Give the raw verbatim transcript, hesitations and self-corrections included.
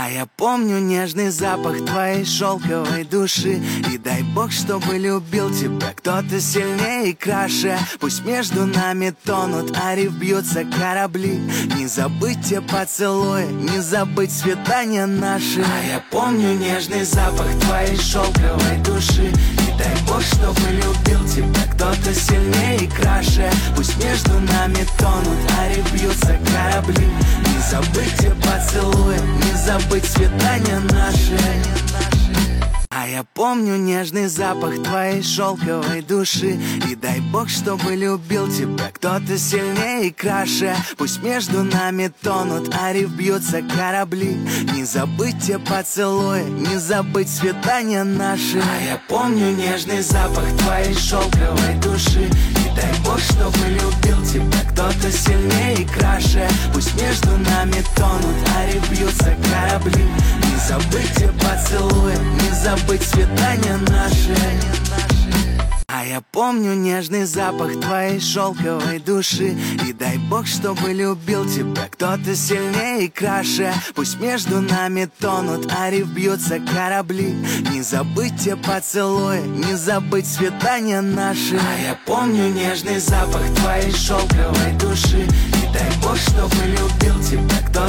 А я помню нежный запах твоей шелковой души. И дай Бог, чтобы любил тебя кто-то сильнее и краше. Пусть между нами тонут, а риф бьются корабли. Не забыть те поцелуи, не забыть свидания наши. А я помню нежный запах твоей шелковой души. И дай Бог, чтобы любил тебя кто-то сильнее и краше. Пусть между нами тонут, а риф бьются корабли. Не забыть те поцелуи, не забыть свидания наши. А я помню нежный запах твоей шелковой души. И дай Бог, чтобы любил тебя кто-то сильнее и краше. Пусть между нами тонут, а риф бьются корабли. Не забыть те поцелуи, не забыть свидания наши. А я помню нежный запах твоей шелковой души. И дай Бог, чтобы любил тебя кто-то сильнее и краше. Пусть между нами тонут, а риф бьются корабли. Не забыть те поцелуи, не забыть свидания наши. А я помню нежный запах твоей шелковой души. И дай Бог, чтобы любил тебя кто-то сильнее и краше. Пусть между нами тонут, а риф бьются корабли. Не забыть те поцелуи, не забыть свидания наши. А я помню нежный запах твоей шелковой души. И дай Бог, чтобы любил тебя кто-то